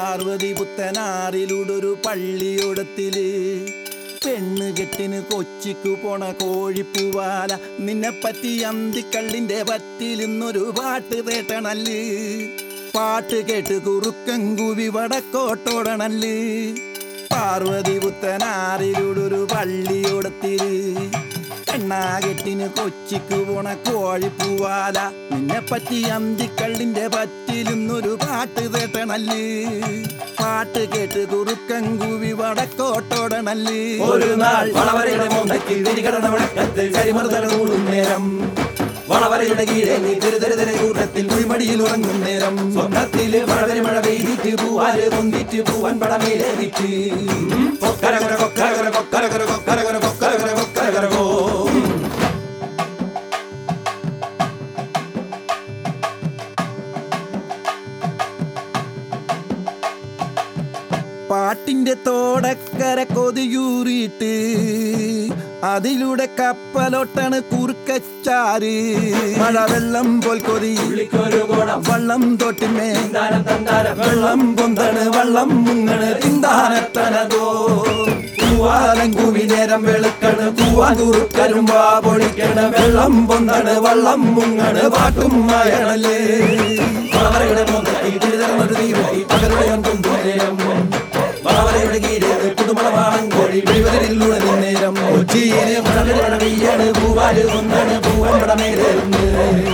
പാർവതി പുത്തനാറിലൂടൊരു പള്ളിയോടത്തില് പെണ്ണ് കെട്ടിന് കൊച്ചിക്കു പോണ കോഴിപ്പൂവാല നിന്നെപ്പറ്റി അന്തിക്കള്ളിന്റെ പറ്റിലിന്നൊരു പാട്ട് തേട്ടണല്ല് പാട്ട് കേട്ട് കുറുക്കൻ കൂവി വടക്കോട്ടോടണല്ല് പാർവതി പുത്തനാറിലൂടൊരു പള്ളിയോടത്തില് പെണ്ണാകെട്ടിന് കൊച്ചിക്ക് പോണ കോഴിപ്പൂവാല നിന്നെപ്പറ്റി അന്തിക്കള്ളിന്റെ പറ്റിലിന്നൊരു പാട്ട് തേട്ടണല്ല് പാട്ട് കേട്ട് കുറുക്കൻ കൂവി വടക്കോട്ടോടണല്ല് ഒരു നാൾ വളവരയുടെ മോന്തയ്ക്ക് തിരികടണ വിളക്കത്ത് കരിമറുതല കൂടും നേരം വളവരയുടെ കീഴെ നീ തെരുതെരുതെര കൂട്ടത്തിൽ കുഴിമടിയിൽ ഉറങ്ങും നേരം സ്വന്തത്തില് വളവരെ മഴ പെയ്തിട്ട് പൂവാല് പൊന്തിട്ട് പൂവൻ പടമേലേറിട്ട് കൊക്കരകര കൊക്കരകര കൊക്കരകര കൊക്കരകര കൊക്കരകര കൊക്കരകരകോ പാട്ടിന്റെ തോടക്കര കൊതിയൂറിയിട്ട് അതിലൂടെ കപ്പലോട്ടാണ് കുറുക്കച്ചാര് മഴവെള്ളം പോൽ കൊതി വള്ളം തോട്ടിമേ വെള്ളം പൊന്താണ് വള്ളം മുങ്ങണ് തിന്താനത്തനതോ പൂവാലം കൂവി നേരം വെളുക്കണ് പൂവാൻ കുറുക്കരും വാ പൊളിക്കണ് വെള്ളം പൊന്താണ് വള്ളം മുങ്ങണ് പാട്ടും മായണല്ലേ വളവരയുടെ മോന്തയ്ക്ക് തിരുതരമൊരു തീരായി പകരുടയാൻ കൊണ്ടുനേരം വളവരയുടെ കീഴെ പുതുമണവാളം കോഴി വെളിവരിലൂടെ നിന്നേരം കൊച്ചിയിലെ മഴ പെയ്യാണ് പൂവാല് ഒന്നാണ് പൂവൻ പടമേലേറുന്നത്